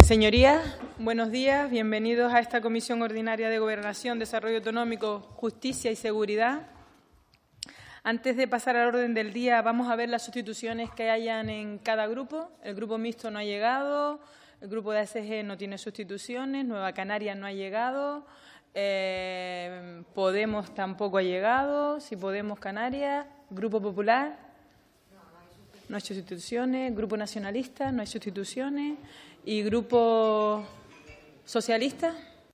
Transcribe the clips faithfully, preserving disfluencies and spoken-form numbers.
Señorías, buenos días. Bienvenidos a esta Comisión Ordinaria de Gobernación, Desarrollo Autonómico, Justicia y Seguridad. Antes de pasar al orden del día, vamos a ver las sustituciones que hayan en cada grupo. El grupo mixto no ha llegado, el grupo de A S G no tiene sustituciones, Nueva Canarias no ha llegado, eh, Podemos tampoco ha llegado, Si Podemos Canarias, Grupo Popular, no hay sustituciones, Grupo Nacionalista, no hay sustituciones y Grupo Socialista.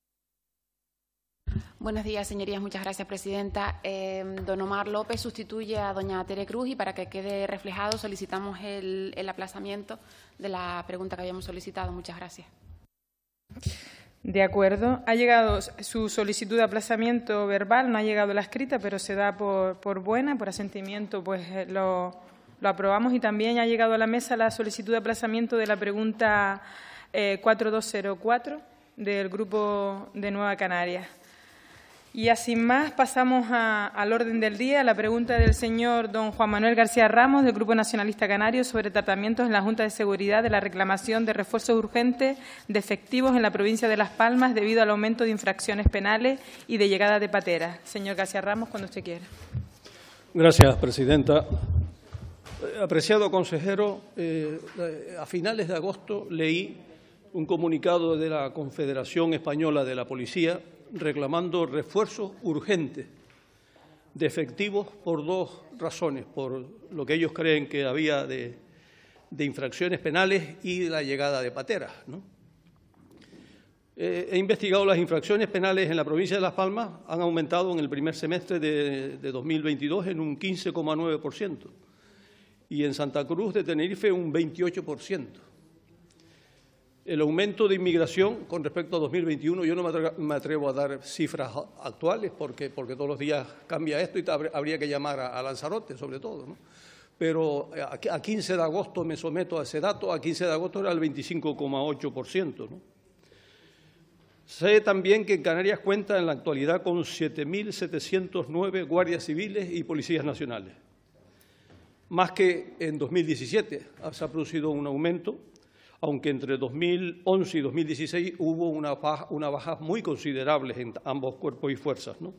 Buenos días, señorías. Muchas gracias, presidenta. Eh, don Omar López sustituye a doña Tere Cruz y para que quede reflejado solicitamos el, el aplazamiento de la pregunta que habíamos solicitado. Muchas gracias. De acuerdo. Ha llegado su solicitud de aplazamiento verbal, no ha llegado la escrita, pero se da por, por buena, por asentimiento, pues lo, lo aprobamos. Y también ha llegado a la mesa la solicitud de aplazamiento de la pregunta eh, cuatro dos cero cuatro del Grupo de Nueva Canarias. Y así más pasamos a, al orden del día, la pregunta del señor don Juan Manuel García Ramos, del Grupo Nacionalista Canario, sobre tratamientos en la Junta de Seguridad de la reclamación de refuerzos urgentes de efectivos en la provincia de Las Palmas debido al aumento de infracciones penales y de llegada de pateras. Señor García Ramos, cuando usted quiera. Gracias, presidenta. Apreciado consejero, eh, a finales de agosto leí un comunicado de la Confederación Española de la Policía reclamando refuerzos urgentes de efectivos por dos razones, por lo que ellos creen que había de, de infracciones penales y la llegada de pateras, ¿no? Eh, he investigado las infracciones penales en la provincia de Las Palmas, han aumentado en el primer semestre de, de dos mil veintidós en un quince coma nueve por ciento y en Santa Cruz de Tenerife un veintiocho por ciento. El aumento de inmigración con respecto a dos mil veintiuno, yo no me atrevo a dar cifras actuales porque, porque todos los días cambia esto y habría que llamar a, a Lanzarote sobre todo, ¿no? Pero a quince de agosto me someto a ese dato, a quince de agosto era el veinticinco coma ocho por ciento, ¿no? Sé también que en Canarias cuenta en la actualidad con siete mil setecientos nueve guardias civiles y policías nacionales, más que en dos mil diecisiete. Se ha producido un aumento, aunque entre dos mil once y dos mil dieciséis hubo una baja, una baja muy considerable en ambos cuerpos y fuerzas, ¿no?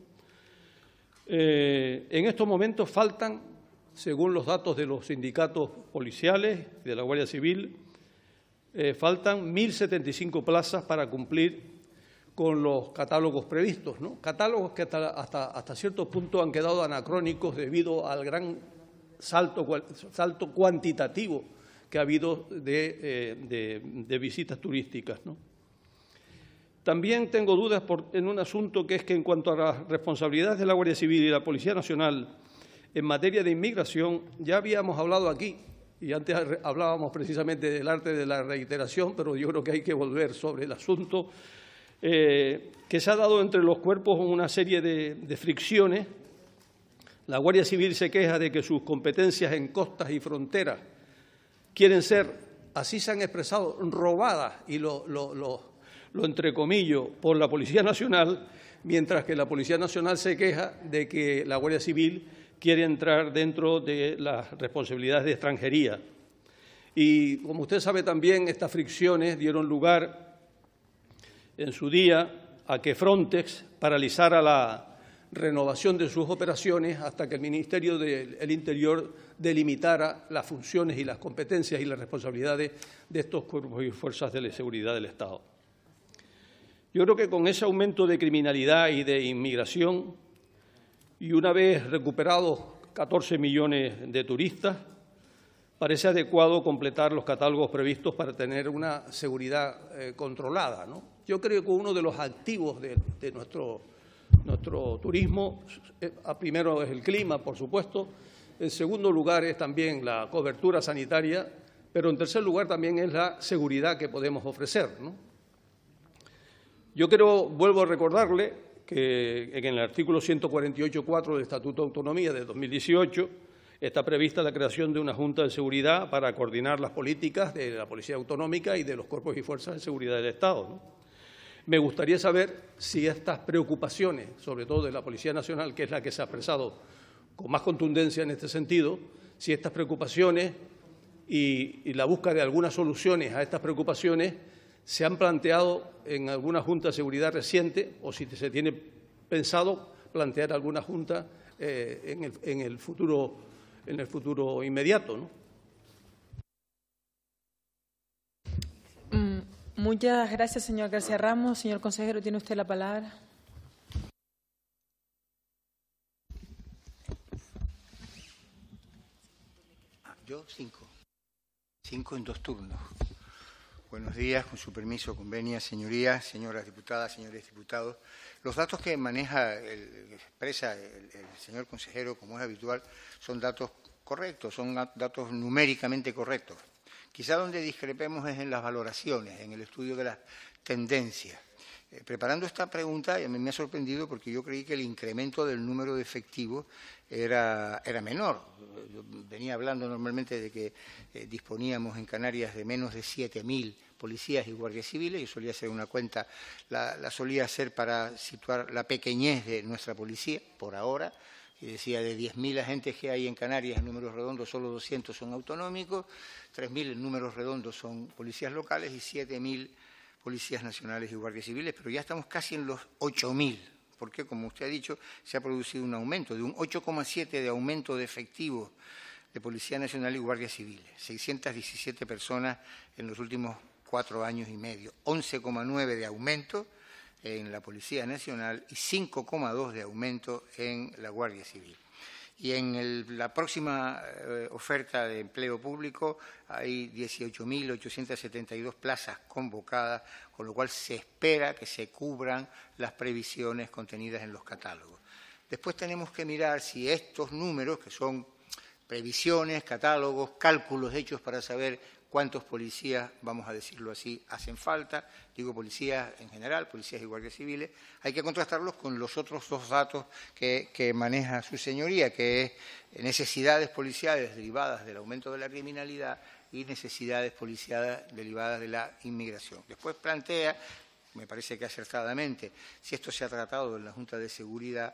Eh, en estos momentos faltan, según los datos de los sindicatos policiales y de la Guardia Civil, eh, faltan mil setenta y cinco plazas para cumplir con los catálogos previstos, ¿no? Catálogos que hasta, hasta, hasta cierto punto han quedado anacrónicos debido al gran salto, salto cuantitativo que ha habido de, eh, de, de visitas turísticas, ¿no? También tengo dudas por, en un asunto que es que en cuanto a las responsabilidades de la Guardia Civil y la Policía Nacional en materia de inmigración, ya habíamos hablado aquí, y antes hablábamos precisamente del arte de la reiteración, pero yo creo que hay que volver sobre el asunto, eh, que se ha dado entre los cuerpos una serie de, de fricciones. La Guardia Civil se queja de que sus competencias en costas y fronteras quieren ser, así se han expresado, robadas, y lo, lo, lo, lo entrecomillo, por la Policía Nacional, mientras que la Policía Nacional se queja de que la Guardia Civil quiere entrar dentro de las responsabilidades de extranjería. Y, como usted sabe también, estas fricciones dieron lugar en su día a que Frontex paralizara la renovación de sus operaciones hasta que el Ministerio del Interior delimitara las funciones y las competencias y las responsabilidades de estos cuerpos y fuerzas de seguridad del Estado. Yo creo que con ese aumento de criminalidad y de inmigración, y una vez recuperados catorce millones de turistas, parece adecuado completar los catálogos previstos para tener una seguridad eh, controlada, ¿no? Yo creo que uno de los activos de, de nuestro Nuestro turismo, primero es el clima, por supuesto, en segundo lugar es también la cobertura sanitaria, pero en tercer lugar también es la seguridad que podemos ofrecer, ¿no? Yo creo, vuelvo a recordarle que en el artículo ciento cuarenta y ocho punto cuatro del Estatuto de Autonomía de dos mil dieciocho está prevista la creación de una Junta de Seguridad para coordinar las políticas de la Policía Autonómica y de los cuerpos y fuerzas de seguridad del Estado, ¿no? Me gustaría saber si estas preocupaciones, sobre todo de la Policía Nacional, que es la que se ha expresado con más contundencia en este sentido, si estas preocupaciones y, y la búsqueda de algunas soluciones a estas preocupaciones ¿Se han planteado en alguna junta de seguridad reciente o si se tiene pensado plantear alguna junta eh, en, el, en, el futuro, en el futuro inmediato, ¿no? Mm, muchas gracias, señor García Ramos. Señor consejero, tiene usted la palabra. Yo cinco. Cinco en dos turnos. Buenos días, con su permiso, convenia, señorías, señoras diputadas, señores diputados. Los datos que maneja, el, expresa el, el señor consejero, como es habitual, son datos correctos, son datos numéricamente correctos. Quizá donde discrepemos es en las valoraciones, en el estudio de las tendencias. Eh, preparando esta pregunta, a mí me ha sorprendido porque yo creí que el incremento del número de efectivos era, era menor. Yo venía hablando normalmente de que eh, disponíamos en Canarias de menos de siete mil policías y guardias civiles. Yo solía hacer una cuenta, la, la solía hacer para situar la pequeñez de nuestra policía, por ahora, y decía de diez mil agentes que hay en Canarias, en números redondos, solo doscientos son autonómicos, tres mil en números redondos son policías locales y siete mil policías nacionales y guardias civiles, pero ya estamos casi en los ocho mil, porque, como usted ha dicho, se ha producido un aumento de un ocho coma siete de aumento de efectivos de Policía Nacional y Guardia Civil, seiscientas diecisiete personas en los últimos cuatro años y medio, once coma nueve de aumento en la Policía Nacional y cinco coma dos de aumento en la Guardia Civil. Y en el, la próxima eh, oferta de empleo público hay dieciocho mil ochocientas setenta y dos plazas convocadas, con lo cual se espera que se cubran las previsiones contenidas en los catálogos. Después tenemos que mirar si estos números, que son previsiones, catálogos, cálculos hechos para saber cuántos policías, vamos a decirlo así, hacen falta, digo policías en general, policías y guardias civiles, hay que contrastarlos con los otros dos datos que, que maneja su señoría, que es necesidades policiales derivadas del aumento de la criminalidad y necesidades policiales derivadas de la inmigración. Después plantea, me parece que acertadamente, si esto se ha tratado en la Junta de Seguridad,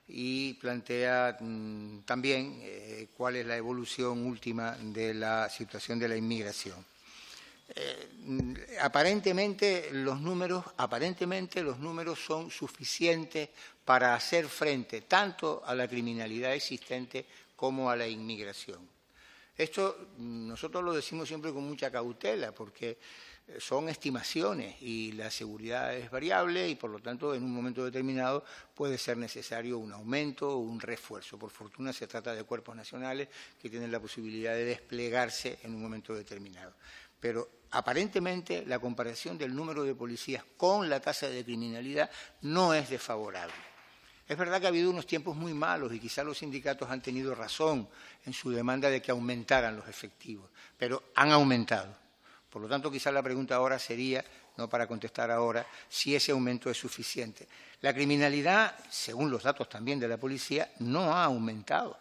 y plantea mmm, también eh, cuál es la evolución última de la situación de la inmigración. Eh, aparentemente los números, aparentemente los números son suficientes para hacer frente tanto a la criminalidad existente como a la inmigración. Esto nosotros lo decimos siempre con mucha cautela porque son estimaciones y la seguridad es variable y, por lo tanto, en un momento determinado puede ser necesario un aumento o un refuerzo. Por fortuna, se trata de cuerpos nacionales que tienen la posibilidad de desplegarse en un momento determinado. Pero, aparentemente, la comparación del número de policías con la tasa de criminalidad no es desfavorable. Es verdad que ha habido unos tiempos muy malos y quizá los sindicatos han tenido razón en su demanda de que aumentaran los efectivos, pero han aumentado. Por lo tanto, quizás la pregunta ahora sería, no para contestar ahora, si ese aumento es suficiente. La criminalidad, según los datos también de la policía, no ha aumentado.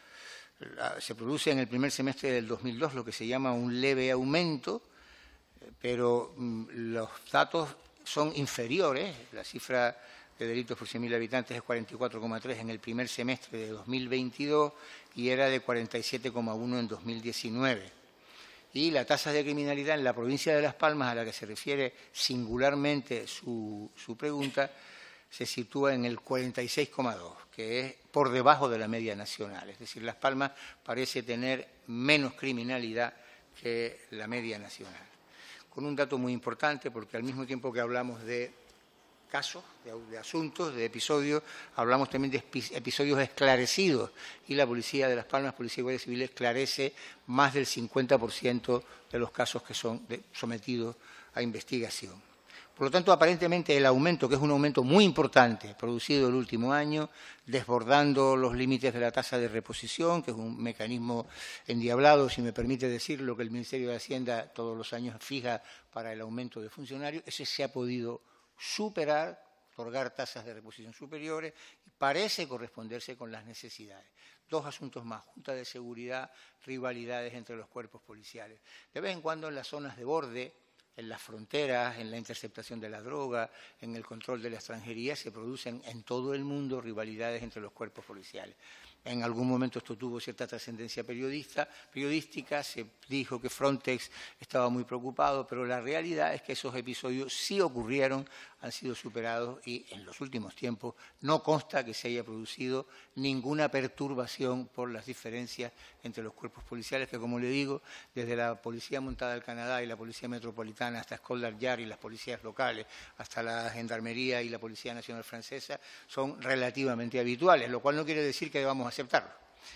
Se produce en el primer semestre del dos mil dos lo que se llama un leve aumento, pero los datos son inferiores. La cifra de delitos por cien mil habitantes es cuarenta y cuatro coma tres en el primer semestre de dos mil veintidós y era de cuarenta y siete coma uno en dos mil diecinueve. Y la tasa de criminalidad en la provincia de Las Palmas, a la que se refiere singularmente su, su pregunta, se sitúa en el cuarenta y seis coma dos, que es por debajo de la media nacional. Es decir, Las Palmas parece tener menos criminalidad que la media nacional. Con un dato muy importante, porque al mismo tiempo que hablamos de casos, de, de asuntos, de episodios, hablamos también de episodios esclarecidos y la Policía de Las Palmas, Policía y Guardia Civil, esclarece más del cincuenta por ciento de los casos que son de, sometidos a investigación. Por lo tanto, aparentemente el aumento, que es un aumento muy importante, producido el último año, desbordando los límites de la tasa de reposición, que es un mecanismo endiablado, si me permite decirlo, que el Ministerio de Hacienda todos los años fija para el aumento de funcionarios, ese se ha podido superar, otorgar tasas de reposición superiores, y parece corresponderse con las necesidades. Dos asuntos más, Junta de Seguridad, rivalidades entre los cuerpos policiales. De vez en cuando en las zonas de borde, en las fronteras, en la interceptación de la droga, en el control de la extranjería, se producen en todo el mundo rivalidades entre los cuerpos policiales. En algún momento esto tuvo cierta trascendencia periodista, periodística, se dijo que Frontex estaba muy preocupado, pero la realidad es que esos episodios sí ocurrieron, han sido superados y en los últimos tiempos no consta que se haya producido ninguna perturbación por las diferencias entre los cuerpos policiales, que como le digo, desde la Policía Montada del Canadá y la Policía Metropolitana hasta Scotland Yard y las policías locales, hasta la Gendarmería y la Policía Nacional Francesa, son relativamente habituales, lo cual no quiere decir que debamos aceptarlo.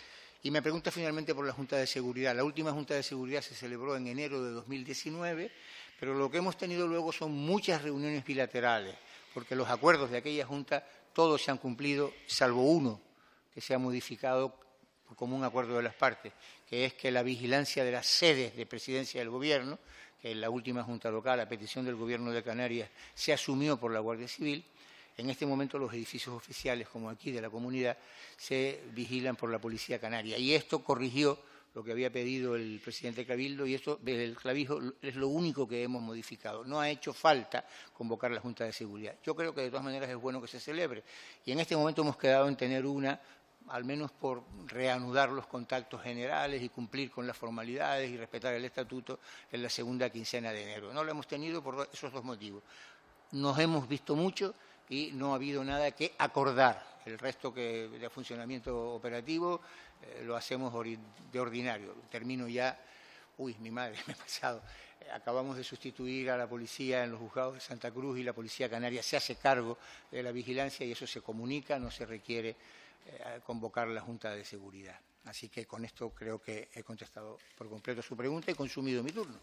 Y me pregunta finalmente por la Junta de Seguridad. La última Junta de Seguridad se celebró en enero de dos mil diecinueve, pero lo que hemos tenido luego son muchas reuniones bilaterales, porque los acuerdos de aquella Junta todos se han cumplido, salvo uno que se ha modificado por común acuerdo de las partes, que es que la vigilancia de las sedes de presidencia del Gobierno, que en la última Junta local, a petición del Gobierno de Canarias, se asumió por la Guardia Civil. En este momento los edificios oficiales, como aquí de la comunidad, se vigilan por la Policía Canaria. Y esto corrigió lo que había pedido el presidente Cabildo, y esto, el clavijo, es lo único que hemos modificado. No ha hecho falta convocar la Junta de Seguridad. Yo creo que de todas maneras es bueno que se celebre. Y en este momento hemos quedado en tener una, al menos por reanudar los contactos generales y cumplir con las formalidades y respetar el estatuto en la segunda quincena de enero. No lo hemos tenido por esos dos motivos. Nos hemos visto mucho y no ha habido nada que acordar. El resto que de funcionamiento operativo eh, lo hacemos ori de ordinario. Termino ya. Uy, mi madre, me he pasado. Eh, acabamos de sustituir a la policía en los juzgados de Santa Cruz y la Policía Canaria se hace cargo de la vigilancia y eso se comunica, no se requiere eh, convocar la Junta de Seguridad. Así que con esto creo que he contestado por completo su pregunta y consumido mi turno.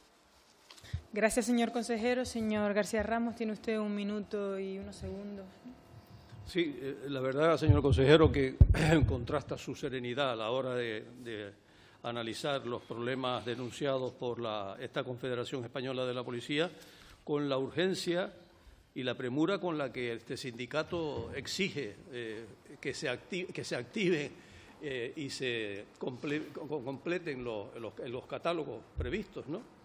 Gracias, señor consejero. Señor García Ramos, tiene usted un minuto y unos segundos. Sí, la verdad, señor consejero, que contrasta su serenidad a la hora de, de analizar los problemas denunciados por la, esta Confederación Española de la Policía con la urgencia y la premura con la que este sindicato exige eh, que se active, que se active eh, y se comple, completen los, los, los catálogos previstos, ¿no?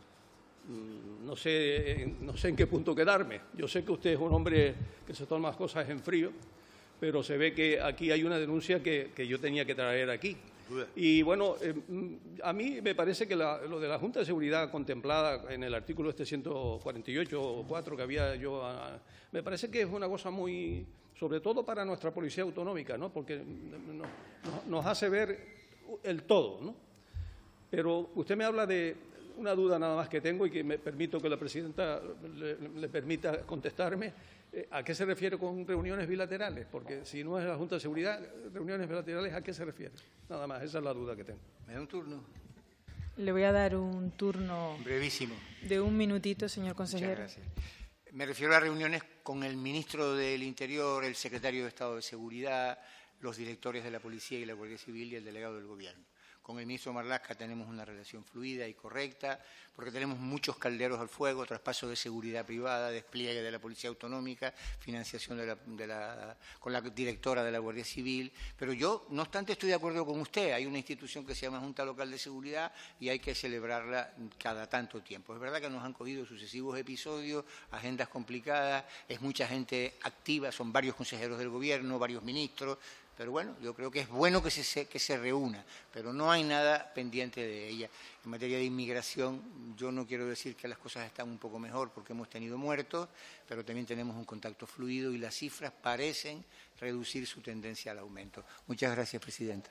No sé, no sé en qué punto quedarme. Yo sé que usted es un hombre que se toma las cosas en frío, pero se ve que aquí hay una denuncia que, que yo tenía que traer aquí. Y bueno, eh, a mí me parece que la, lo de la Junta de Seguridad contemplada en el artículo este ciento cuarenta y ocho o cuatro que había yo, a, me parece que es una cosa muy, sobre todo para nuestra Policía Autonómica, ¿no? Porque no, no, nos hace ver el todo, ¿no? Pero usted me habla de una duda nada más que tengo y que me permito que la presidenta le, le permita contestarme. ¿A qué se refiere con reuniones bilaterales? Porque si no es la Junta de Seguridad, reuniones bilaterales, ¿a qué se refiere? Nada más, esa es la duda que tengo. ¿Me da un turno? Le voy a dar un turno brevísimo de un minutito, señor consejero. Muchas gracias. Me refiero a reuniones con el ministro del Interior, el secretario de Estado de Seguridad, los directores de la Policía y la Guardia Civil y el delegado del Gobierno. Con el ministro Marlaska tenemos una relación fluida y correcta, porque tenemos muchos calderos al fuego, traspaso de seguridad privada, despliegue de la Policía Autonómica, financiación de la, de la, con la directora de la Guardia Civil. Pero yo, no obstante, estoy de acuerdo con usted. Hay una institución que se llama Junta Local de Seguridad y hay que celebrarla cada tanto tiempo. Es verdad que nos han cogido sucesivos episodios, agendas complicadas, es mucha gente activa, son varios consejeros del Gobierno, varios ministros. Pero bueno, yo creo que es bueno que se, que se reúna, pero no hay nada pendiente de ella. En materia de inmigración, yo no quiero decir que las cosas están un poco mejor porque hemos tenido muertos, pero también tenemos un contacto fluido y las cifras parecen reducir su tendencia al aumento. Muchas gracias, presidenta.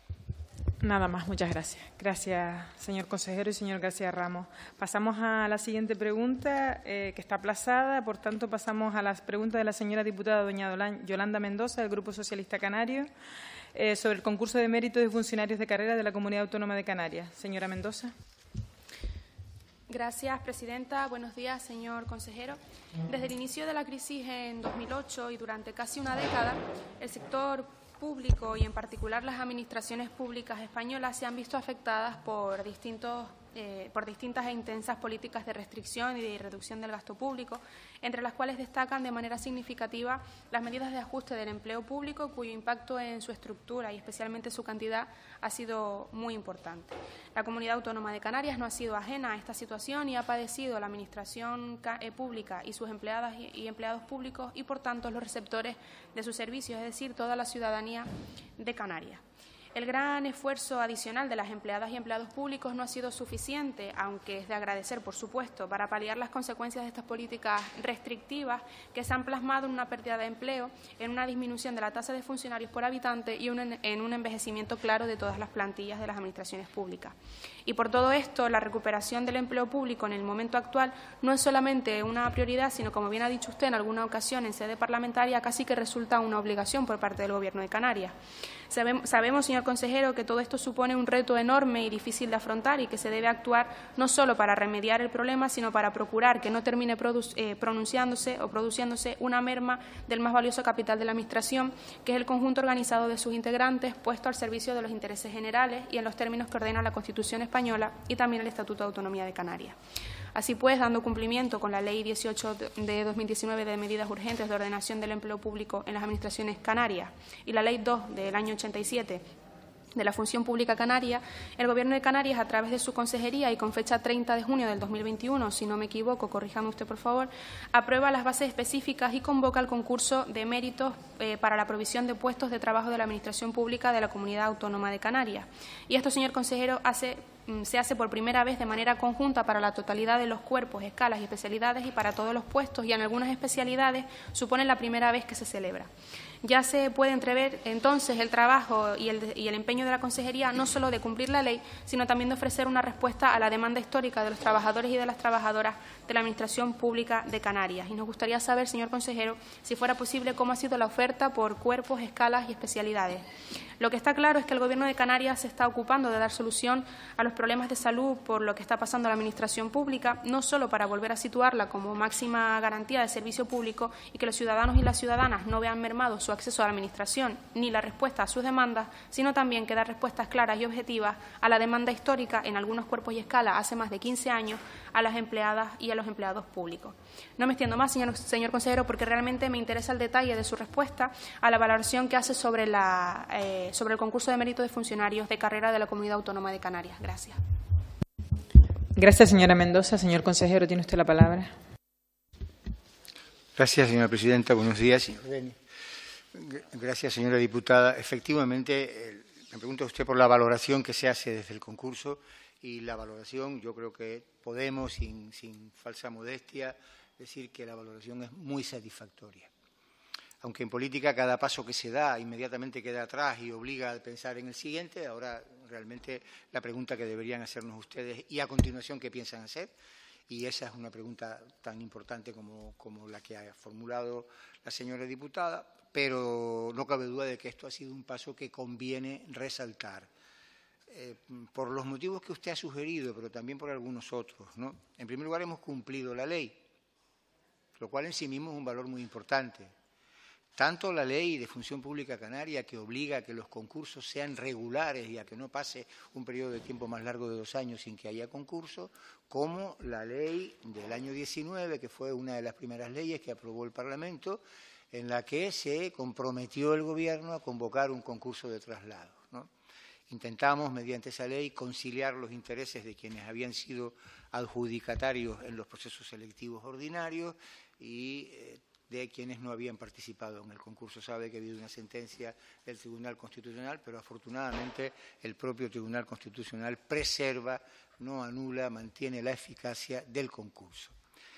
Nada más, muchas gracias. Gracias, señor consejero y señor García Ramos. Pasamos a la siguiente pregunta, eh, que está aplazada. Por tanto, pasamos a las preguntas de la señora diputada doña Yolanda Mendoza, del Grupo Socialista Canario, eh, sobre el concurso de méritos de funcionarios de carrera de la Comunidad Autónoma de Canarias. Señora Mendoza. Gracias, presidenta. Buenos días, señor consejero. Desde el inicio de la crisis en dos mil ocho y durante casi una década, el sector público y en particular las administraciones públicas españolas se han visto afectadas por distintos eh, por distintas e intensas políticas de restricción y de reducción del gasto público, entre las cuales destacan de manera significativa las medidas de ajuste del empleo público, cuyo impacto en su estructura y especialmente su cantidad ha sido muy importante. La Comunidad Autónoma de Canarias no ha sido ajena a esta situación y ha padecido la Administración pública y sus empleadas y empleados públicos y, por tanto, los receptores de sus servicios, es decir, toda la ciudadanía de Canarias. El gran esfuerzo adicional de las empleadas y empleados públicos no ha sido suficiente, aunque es de agradecer, por supuesto, para paliar las consecuencias de estas políticas restrictivas que se han plasmado en una pérdida de empleo, en una disminución de la tasa de funcionarios por habitante y un, en un envejecimiento claro de todas las plantillas de las administraciones públicas. Y por todo esto, la recuperación del empleo público en el momento actual no es solamente una prioridad, sino, como bien ha dicho usted en alguna ocasión en sede parlamentaria, casi que resulta una obligación por parte del Gobierno de Canarias. Sabemos, sabemos, señor consejero, que todo esto supone un reto enorme y difícil de afrontar y que se debe actuar no solo para remediar el problema, sino para procurar que no termine eh, pronunciándose o produciéndose una merma del más valioso capital de la Administración, que es el conjunto organizado de sus integrantes, puesto al servicio de los intereses generales y en los términos que ordena la Constitución española y también el Estatuto de Autonomía de Canarias. Así pues, dando cumplimiento con la Ley dieciocho de dos mil diecinueve de medidas urgentes de ordenación del empleo público en las administraciones canarias y la Ley dos del año ochenta y siete de la Función Pública Canaria, el Gobierno de Canarias, a través de su consejería y con fecha treinta de junio del dos mil veintiuno, si no me equivoco, corríjame usted por favor, aprueba las bases específicas y convoca el concurso de méritos eh, para la provisión de puestos de trabajo de la Administración Pública de la Comunidad Autónoma de Canarias. Y esto, señor consejero, hace se hace por primera vez de manera conjunta para la totalidad de los cuerpos, escalas y especialidades y para todos los puestos, y en algunas especialidades supone la primera vez que se celebra. Ya se puede entrever entonces el trabajo y el, y el empeño de la Consejería no solo de cumplir la ley, sino también de ofrecer una respuesta a la demanda histórica de los trabajadores y de las trabajadoras de la Administración Pública de Canarias. Y nos gustaría saber, señor consejero, si fuera posible, cómo ha sido la oferta por cuerpos, escalas y especialidades. Lo que está claro es que el Gobierno de Canarias se está ocupando de dar solución a los problemas de salud por lo que está pasando a la Administración Pública, no solo para volver a situarla como máxima garantía de servicio público y que los ciudadanos y las ciudadanas no vean mermado su acceso a la Administración ni la respuesta a sus demandas, sino también que dar respuestas claras y objetivas a la demanda histórica en algunos cuerpos y escalas hace más de quince años a las empleadas y a los empleados públicos. No me extiendo más, señor, señor consejero, porque realmente me interesa el detalle de su respuesta a la valoración que hace sobre, la, eh, sobre el concurso de mérito de funcionarios de carrera de la Comunidad Autónoma de Canarias. Gracias. Gracias, señora Mendoza. Señor consejero, tiene usted la palabra. Gracias, señora presidenta. Buenos días, señor Beni. Gracias, señora diputada. Efectivamente, me pregunta usted por la valoración que se hace desde el concurso, y la valoración, yo creo que podemos, sin, sin falsa modestia, decir que la valoración es muy satisfactoria. Aunque en política cada paso que se da inmediatamente queda atrás y obliga a pensar en el siguiente, ahora realmente la pregunta que deberían hacernos ustedes y a continuación qué piensan hacer, y esa es una pregunta tan importante como, como la que ha formulado la señora diputada, pero no cabe duda de que esto ha sido un paso que conviene resaltar. Eh, por los motivos que usted ha sugerido, pero también por algunos otros, ¿no? En primer lugar, hemos cumplido la ley, lo cual en sí mismo es un valor muy importante. Tanto la ley de Función Pública Canaria, que obliga a que los concursos sean regulares y a que no pase un periodo de tiempo más largo de dos años sin que haya concurso, como la ley del año diecinueve, que fue una de las primeras leyes que aprobó el Parlamento, en la que se comprometió el Gobierno a convocar un concurso de traslados, ¿no? Intentamos, mediante esa ley, conciliar los intereses de quienes habían sido adjudicatarios en los procesos selectivos ordinarios y eh, de quienes no habían participado en el concurso. Sabe que ha habido una sentencia del Tribunal Constitucional, pero afortunadamente el propio Tribunal Constitucional preserva, no anula, mantiene la eficacia del concurso.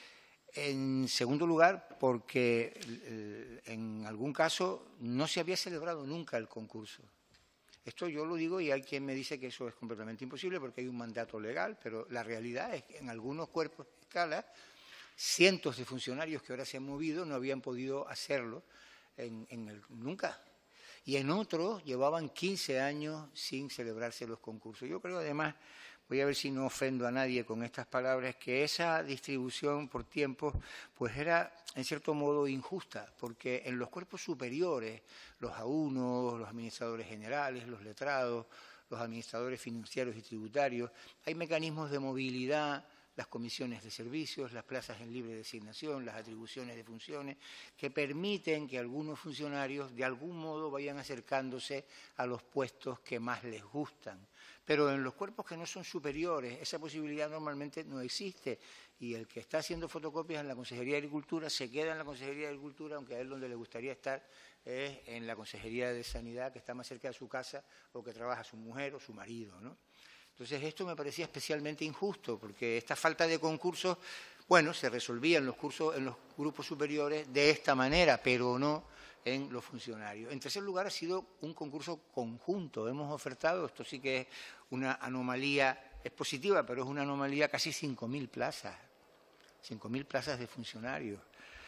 En segundo lugar, porque eh, en algún caso no se había celebrado nunca el concurso. Esto yo lo digo y hay quien me dice que eso es completamente imposible porque hay un mandato legal, pero la realidad es que en algunos cuerpos de escala, cientos de funcionarios que ahora se han movido no habían podido hacerlo en, en el, nunca. Y en otros llevaban quince años sin celebrarse los concursos. Yo creo, además, voy a ver si no ofendo a nadie con estas palabras, que esa distribución por tiempos pues era, en cierto modo, injusta, porque en los cuerpos superiores, los A uno, los administradores generales, los letrados, los administradores financieros y tributarios. Hay mecanismos de movilidad, las comisiones de servicios, las plazas en libre designación, las atribuciones de funciones, que permiten que algunos funcionarios de algún modo vayan acercándose a los puestos que más les gustan. Pero en los cuerpos que no son superiores, esa posibilidad normalmente no existe. Y el que está haciendo fotocopias en la Consejería de Agricultura se queda en la Consejería de Agricultura, aunque a él donde le gustaría estar es en la Consejería de Sanidad, que está más cerca de su casa, o que trabaja su mujer o su marido, ¿no? Entonces, esto me parecía especialmente injusto, porque esta falta de concursos, bueno, se resolvía en los cursos, en los grupos superiores de esta manera, pero no en los funcionarios. En tercer lugar, ha sido un concurso conjunto. Hemos ofertado, esto sí que es una anomalía, es positiva, pero es una anomalía, casi cinco mil plazas, cinco mil plazas de funcionarios,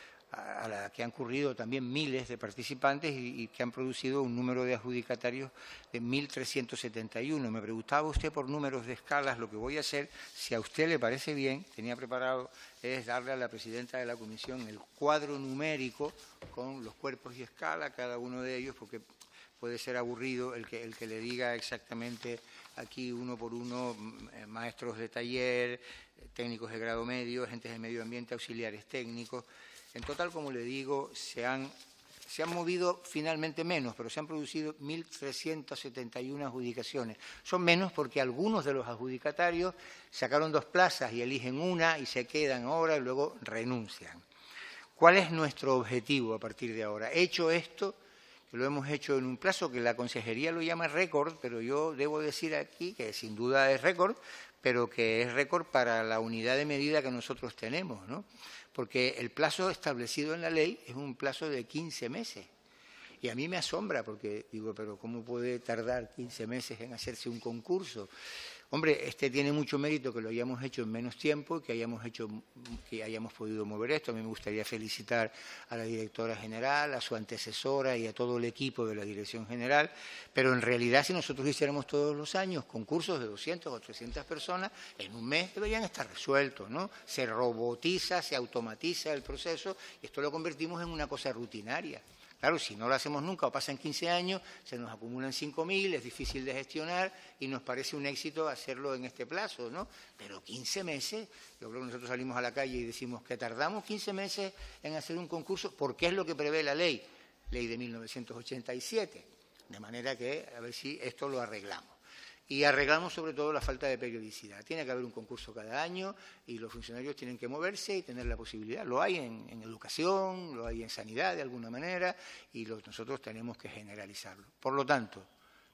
a la que han ocurrido también miles de participantes y, y que han producido un número de adjudicatarios de mil trescientos setenta y uno. Me preguntaba usted por números de escalas. Lo que voy a hacer, si a usted le parece bien, tenía preparado, es darle a la presidenta de la comisión el cuadro numérico con los cuerpos y escala, cada uno de ellos, porque puede ser aburrido el que, el que le diga exactamente aquí uno por uno, maestros de taller, técnicos de grado medio, agentes de medio ambiente, auxiliares técnicos. En total, como le digo, se han, se han movido finalmente menos, pero se han producido mil trescientas setenta y una adjudicaciones. Son menos porque algunos de los adjudicatarios sacaron dos plazas y eligen una y se quedan ahora y luego renuncian. ¿Cuál es nuestro objetivo a partir de ahora? Hecho esto, que lo hemos hecho en un plazo que la Consejería lo llama récord, pero yo debo decir aquí que sin duda es récord, pero que es récord para la unidad de medida que nosotros tenemos, ¿no? Porque el plazo establecido en la ley es un plazo de quince meses. Y a mí me asombra porque digo, pero ¿cómo puede tardar quince meses en hacerse un concurso? Hombre, este tiene mucho mérito que lo hayamos hecho en menos tiempo y que hayamos hecho, que hayamos podido mover esto. A mí me gustaría felicitar a la directora general, a su antecesora y a todo el equipo de la Dirección General, pero en realidad si nosotros hiciéramos todos los años concursos de doscientas o trescientas personas, en un mes deberían estar resueltos, ¿no? Se robotiza, se automatiza el proceso y esto lo convertimos en una cosa rutinaria. Claro, si no lo hacemos nunca o pasan quince años, se nos acumulan cinco mil, es difícil de gestionar y nos parece un éxito hacerlo en este plazo, ¿no? Pero quince meses, yo creo que nosotros salimos a la calle y decimos que tardamos quince meses en hacer un concurso, porque es lo que prevé la ley, ley de mil novecientos ochenta y siete, de manera que a ver si esto lo arreglamos. Y arreglamos sobre todo la falta de periodicidad. Tiene que haber un concurso cada año y los funcionarios tienen que moverse y tener la posibilidad. Lo hay en, en educación, lo hay en sanidad de alguna manera y lo, nosotros tenemos que generalizarlo. Por lo tanto,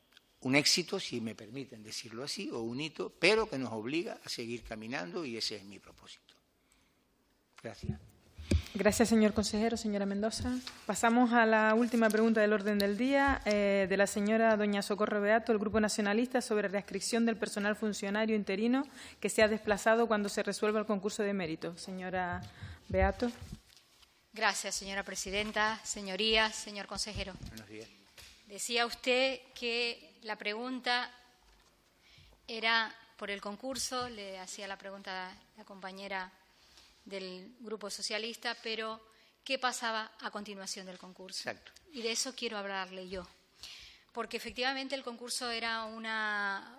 un éxito, si me permiten decirlo así, o un hito, pero que nos obliga a seguir caminando y ese es mi propósito. Gracias. Gracias, señor consejero. Señora Mendoza. Pasamos a la última pregunta del orden del día, eh, de la señora doña Socorro Beato, el Grupo Nacionalista, sobre readscripción del personal funcionario interino que se ha desplazado cuando se resuelva el concurso de mérito. Señora Beato. Gracias, señora presidenta. Señorías, señor consejero. Buenos días. Decía usted que la pregunta era por el concurso, le hacía la pregunta a la compañera del Grupo Socialista, pero ¿qué pasaba a continuación del concurso? Exacto. Y de eso quiero hablarle yo, porque efectivamente el concurso era una,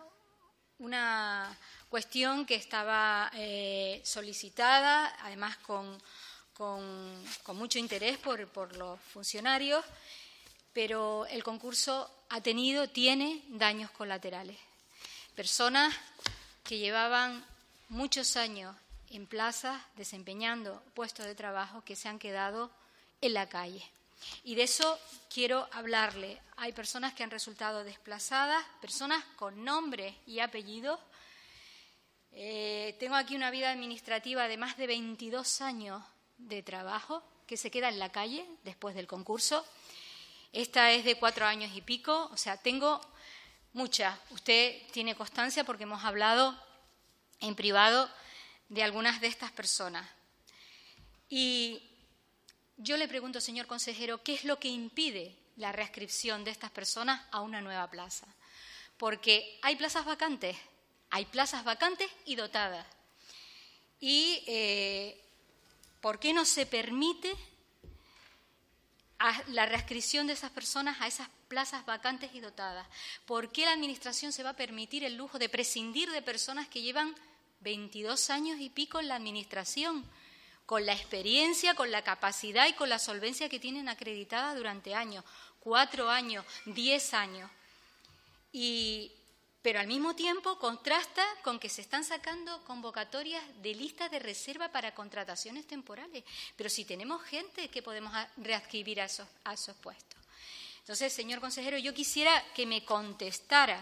una cuestión que estaba eh, solicitada, además con, con, con mucho interés por, por los funcionarios, pero el concurso ha tenido, tiene daños colaterales. Personas que llevaban muchos años en plazas, desempeñando puestos de trabajo que se han quedado en la calle. Y de eso quiero hablarle. Hay personas que han resultado desplazadas, personas con nombre y apellidos. Eh, tengo aquí una vida administrativa de más de veintidós años de trabajo que se queda en la calle después del concurso. Esta es de cuatro años y pico, o sea, tengo muchas. Usted tiene constancia porque hemos hablado en privado de algunas de estas personas. Y yo le pregunto, señor consejero, ¿qué es lo que impide la readscripción de estas personas a una nueva plaza? Porque hay plazas vacantes, hay plazas vacantes y dotadas. ¿Y eh, por qué no se permite a la readscripción de esas personas a esas plazas vacantes y dotadas? ¿Por qué la Administración se va a permitir el lujo de prescindir de personas que llevan veintidós años y pico en la Administración, con la experiencia, con la capacidad y con la solvencia que tienen acreditada durante años, cuatro años, diez años? Y, pero al mismo tiempo contrasta con que se están sacando convocatorias de listas de reserva para contrataciones temporales. Pero si tenemos gente que podemos readscribir a esos, a esos puestos. Entonces, señor consejero, yo quisiera que me contestara.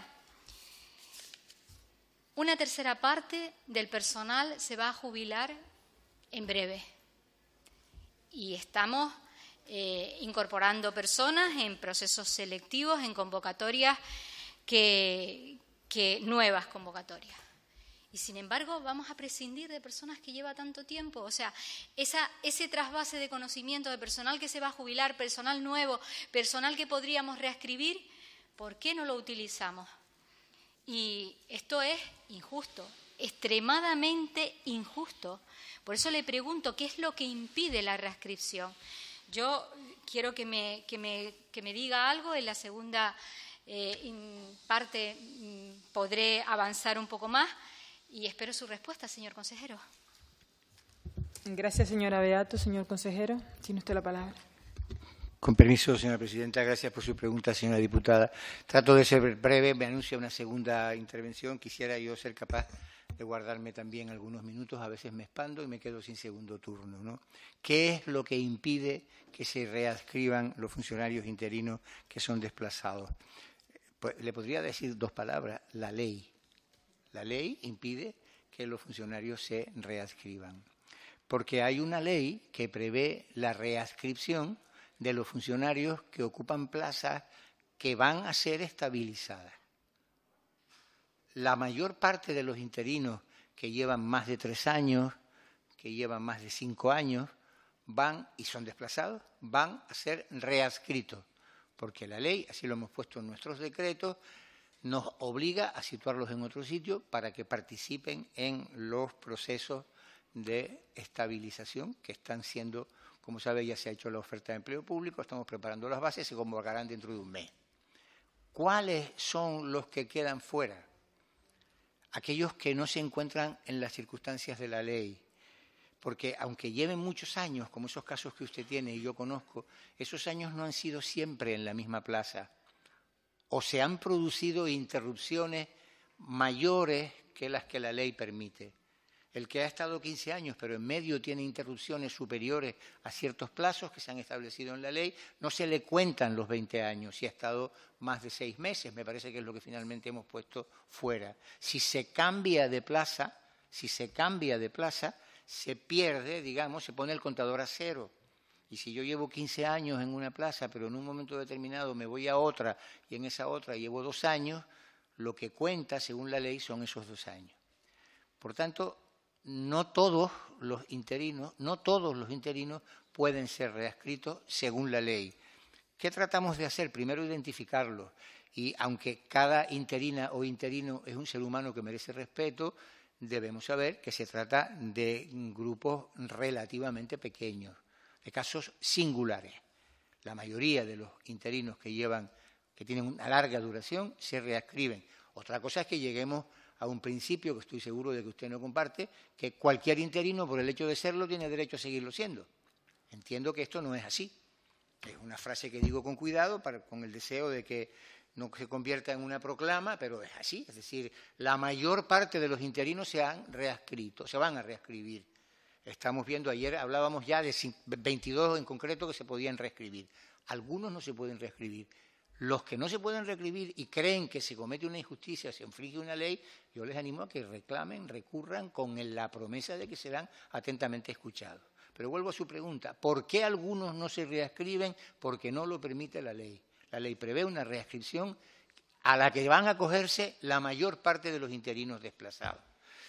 Una tercera parte del personal se va a jubilar en breve. Y estamos eh, incorporando personas en procesos selectivos, en convocatorias que... que nuevas convocatorias. Y, sin embargo, vamos a prescindir de personas que lleva tanto tiempo. O sea, esa, ese trasvase de conocimiento de personal que se va a jubilar, personal nuevo, personal que podríamos reescribir, ¿por qué no lo utilizamos? Y esto es injusto, extremadamente injusto. Por eso le pregunto, ¿qué es lo que impide la readscripción? Yo quiero que me, que me, que me diga algo en la segunda Eh, en parte mm, podré avanzar un poco más y espero su respuesta, señor consejero. Gracias, señora Beato. Señor consejero, tiene usted la palabra. Con permiso, señora presidenta, gracias por su pregunta, señora diputada. Trato de ser breve, me anuncia una segunda intervención. Quisiera yo ser capaz de guardarme también algunos minutos, a veces me expando y me quedo sin segundo turno, ¿no? ¿Qué es lo que impide que se readscriban los funcionarios interinos que son desplazados? Pues le podría decir dos palabras, la ley. La ley impide que los funcionarios se readscriban, porque hay una ley que prevé la readscripción de los funcionarios que ocupan plazas que van a ser estabilizadas. La mayor parte de los interinos que llevan más de tres años, que llevan más de cinco años, van y son desplazados, van a ser readscritos. Porque la ley, así lo hemos puesto en nuestros decretos, nos obliga a situarlos en otro sitio para que participen en los procesos de estabilización que están siendo, como sabe, ya se ha hecho la oferta de empleo público, estamos preparando las bases, se convocarán dentro de un mes. ¿Cuáles son los que quedan fuera? Aquellos que no se encuentran en las circunstancias de la ley. Porque aunque lleven muchos años, como esos casos que usted tiene y yo conozco, esos años no han sido siempre en la misma plaza. O se han producido interrupciones mayores que las que la ley permite. El que ha estado quince años, pero en medio tiene interrupciones superiores a ciertos plazos que se han establecido en la ley, no se le cuentan los veinte años. Si ha estado más de seis meses, me parece que es lo que finalmente hemos puesto fuera. Si se cambia de plaza, si se cambia de plaza, se pierde, digamos, se pone el contador a cero. Y si yo llevo quince años en una plaza, pero en un momento determinado me voy a otra y en esa otra llevo dos años, lo que cuenta, según la ley, son esos dos años. Por tanto, no todos los interinos, no todos los interinos pueden ser readscritos según la ley. ¿Qué tratamos de hacer? Primero, identificarlos. Y aunque cada interina o interino es un ser humano que merece respeto, debemos saber que se trata de grupos relativamente pequeños, de casos singulares. La mayoría de los interinos que llevan, que tienen una larga duración, se readscriben. Otra cosa es que lleguemos a un principio que estoy seguro de que usted no comparte, que cualquier interino, por el hecho de serlo, tiene derecho a seguirlo siendo. Entiendo que esto no es así. Es una frase que digo con cuidado, para, con el deseo de que no se convierta en una proclama, pero es así. Es decir, la mayor parte de los interinos se han readscrito, se van a readscribir. Estamos viendo, ayer hablábamos ya de veintidós en concreto que se podían reescribir. Algunos no se pueden reescribir. Los que no se pueden reescribir y creen que se comete una injusticia, se infringe una ley, yo les animo a que reclamen, recurran con la promesa de que serán atentamente escuchados. Pero vuelvo a su pregunta, ¿por qué algunos no se readscriben? Porque no lo permite la ley. La ley prevé una readscripción a la que van a acogerse la mayor parte de los interinos desplazados.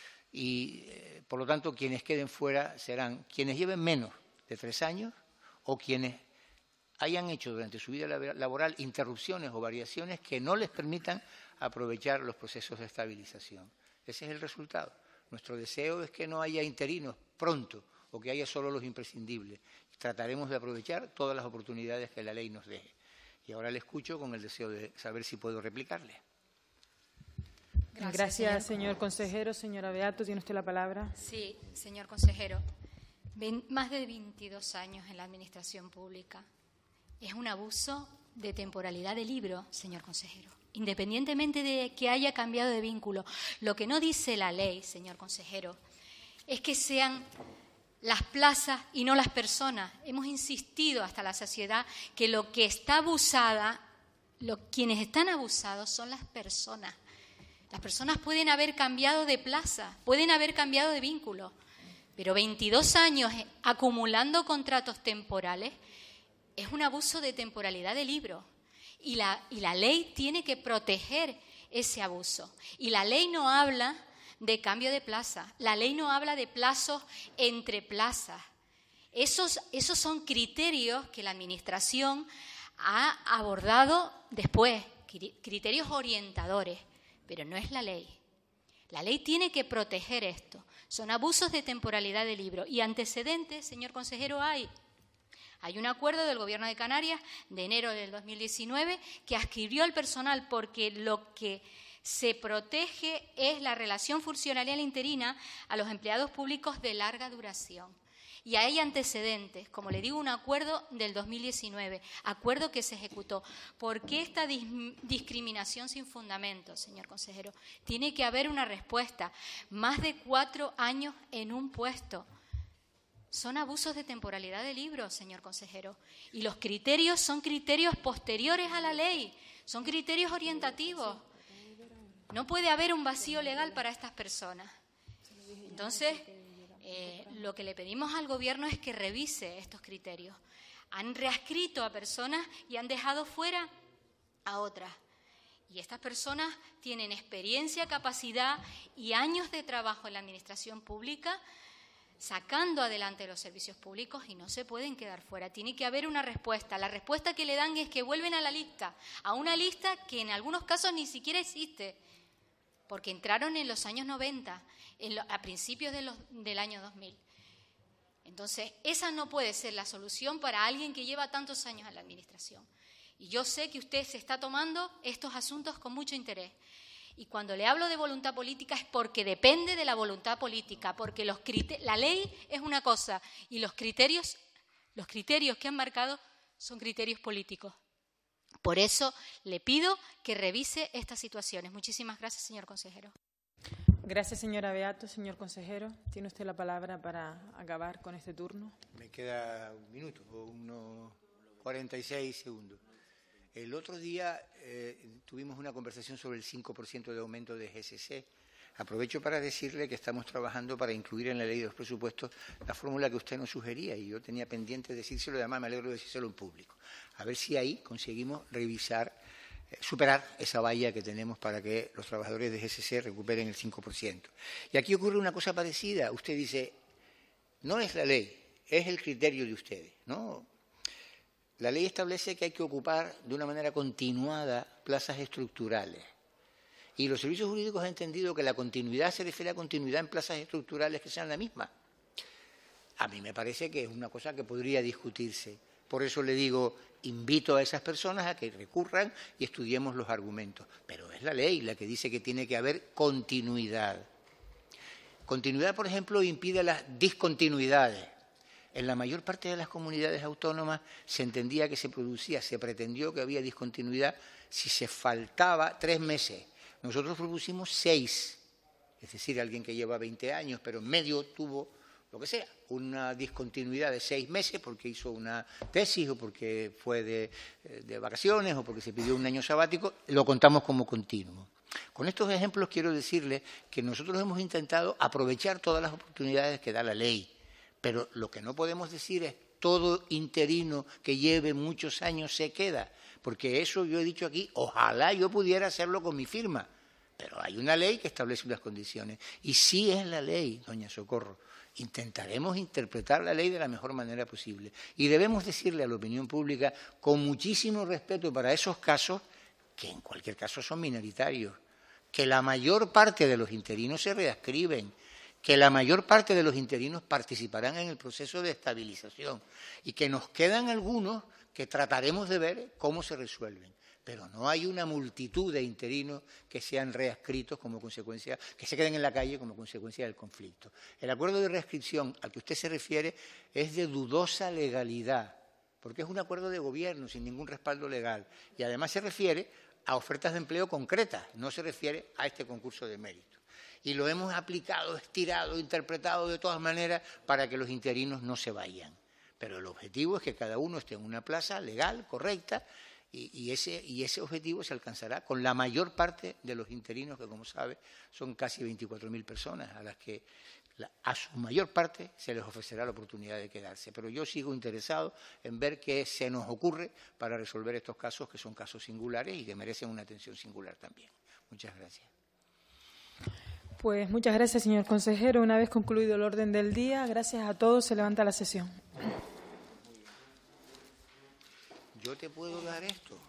Y, eh, por lo tanto, quienes queden fuera serán quienes lleven menos de tres años o quienes hayan hecho durante su vida laboral interrupciones o variaciones que no les permitan aprovechar los procesos de estabilización. Ese es el resultado. Nuestro deseo es que no haya interinos pronto o que haya solo los imprescindibles. trataremos de aprovechar todas las oportunidades que la ley nos deje. Y ahora le escucho con el deseo de saber si puedo replicarle. Gracias, Gracias señor. señor consejero. Señora Beato, tiene usted la palabra. Sí, señor consejero. Ven, más de veintidós años en la administración pública. Es un abuso de temporalidad de libro, señor consejero. Independientemente de que haya cambiado de vínculo, lo que no dice la ley, señor consejero, es que sean las plazas y no las personas. Hemos insistido hasta la saciedad que lo que está abusada, lo, quienes están abusados son las personas. Las personas pueden haber cambiado de plaza, pueden haber cambiado de vínculo, pero veintidós años acumulando contratos temporales es un abuso de temporalidad de libro. Y la, y la ley tiene que proteger ese abuso. Y la ley no habla de cambio de plaza, la ley no habla de plazos entre plazas. Esos, esos son criterios que la Administración ha abordado después, criterios orientadores, pero no es la ley. La ley tiene que proteger esto. Son abusos de temporalidad de libro. Y antecedentes, señor consejero, hay. Hay un acuerdo del Gobierno de Canarias de enero del dos mil diecinueve que adscribió al personal porque lo que se protege es la relación funcionarial interina a los empleados públicos de larga duración. Y hay antecedentes, como le digo, un acuerdo del dos mil diecinueve, acuerdo que se ejecutó. ¿Por qué esta dis discriminación sin fundamento, señor consejero? Tiene que haber una respuesta. Más de cuatro años en un puesto. Son abusos de temporalidad de libro, señor consejero. Y los criterios son criterios posteriores a la ley, son criterios orientativos. No puede haber un vacío legal para estas personas. Entonces, eh, lo que le pedimos al Gobierno es que revise estos criterios. Han readscrito a personas y han dejado fuera a otras. Y estas personas tienen experiencia, capacidad y años de trabajo en la Administración pública sacando adelante los servicios públicos y no se pueden quedar fuera. Tiene que haber una respuesta. La respuesta que le dan es que vuelven a la lista, a una lista que en algunos casos ni siquiera existe, porque entraron en los años noventa, en lo, a principios de los, del año dos mil. Entonces, esa no puede ser la solución para alguien que lleva tantos años en la Administración. Y yo sé que usted se está tomando estos asuntos con mucho interés. Y cuando le hablo de voluntad política es porque depende de la voluntad política, porque los la ley es una cosa y los criterios, los criterios que han marcado son criterios políticos. Por eso le pido que revise estas situaciones. Muchísimas gracias, señor consejero. Gracias, señora Beato. Señor consejero, tiene usted la palabra para acabar con este turno. Me queda un minuto o unos cuarenta y seis segundos. El otro día eh, tuvimos una conversación sobre el cinco por ciento de aumento de G S C. Aprovecho para decirle que estamos trabajando para incluir en la ley de los presupuestos la fórmula que usted nos sugería y yo tenía pendiente decírselo y además me alegro de decírselo en público. A ver si ahí conseguimos revisar, eh, superar esa valla que tenemos para que los trabajadores de G S C recuperen el cinco por ciento. Y aquí ocurre una cosa parecida. Usted dice, no es la ley, es el criterio de ustedes, ¿no? La ley establece que hay que ocupar de una manera continuada plazas estructurales. Y los servicios jurídicos han entendido que la continuidad se refiere a continuidad en plazas estructurales que sean la misma. A mí me parece que es una cosa que podría discutirse. Por eso le digo, invito a esas personas a que recurran y estudiemos los argumentos. Pero es la ley la que dice que tiene que haber continuidad. Continuidad, por ejemplo, impide las discontinuidades. En la mayor parte de las comunidades autónomas se entendía que se producía, se pretendió que había discontinuidad si se faltaba tres meses. Nosotros propusimos seis, es decir, alguien que lleva veinte años, pero en medio tuvo, lo que sea, una discontinuidad de seis meses porque hizo una tesis o porque fue de, de vacaciones o porque se pidió un año sabático, lo contamos como continuo. Con estos ejemplos quiero decirles que nosotros hemos intentado aprovechar todas las oportunidades que da la ley. Pero lo que no podemos decir es todo interino que lleve muchos años se queda, porque eso yo he dicho aquí, ojalá yo pudiera hacerlo con mi firma, pero hay una ley que establece unas condiciones. Y sí es la ley, doña Socorro, intentaremos interpretar la ley de la mejor manera posible. Y debemos decirle a la opinión pública, con muchísimo respeto para esos casos, que en cualquier caso son minoritarios, que la mayor parte de los interinos se readscriben, que la mayor parte de los interinos participarán en el proceso de estabilización y que nos quedan algunos que trataremos de ver cómo se resuelven. Pero no hay una multitud de interinos que sean readscritos como consecuencia, que se queden en la calle como consecuencia del conflicto. El acuerdo de readscripción al que usted se refiere es de dudosa legalidad, porque es un acuerdo de gobierno sin ningún respaldo legal y además se refiere a ofertas de empleo concretas, no se refiere a este concurso de mérito. Y lo hemos aplicado, estirado, interpretado de todas maneras para que los interinos no se vayan. Pero el objetivo es que cada uno esté en una plaza legal, correcta, y, y, ese, y ese objetivo se alcanzará con la mayor parte de los interinos, que como sabe son casi veinticuatro mil personas, a las que la, a su mayor parte se les ofrecerá la oportunidad de quedarse. Pero yo sigo interesado en ver qué se nos ocurre para resolver estos casos, que son casos singulares y que merecen una atención singular también. Muchas gracias. Pues muchas gracias, señor consejero. Una vez concluido el orden del día, gracias a todos, se levanta la sesión. Yo te puedo dar esto.